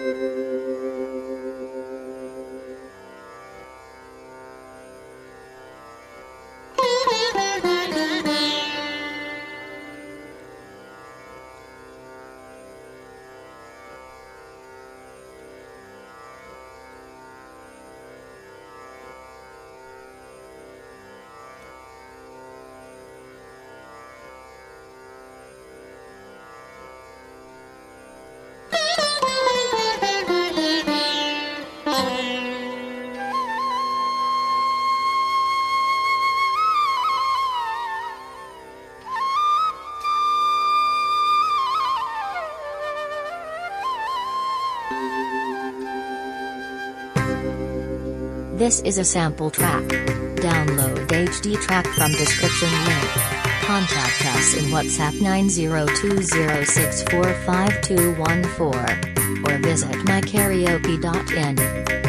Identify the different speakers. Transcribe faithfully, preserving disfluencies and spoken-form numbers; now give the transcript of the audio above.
Speaker 1: This is a sample track. Download H D track from description link. Contact us in WhatsApp nine zero two zero six four five two one four or visit my karaoke dot in.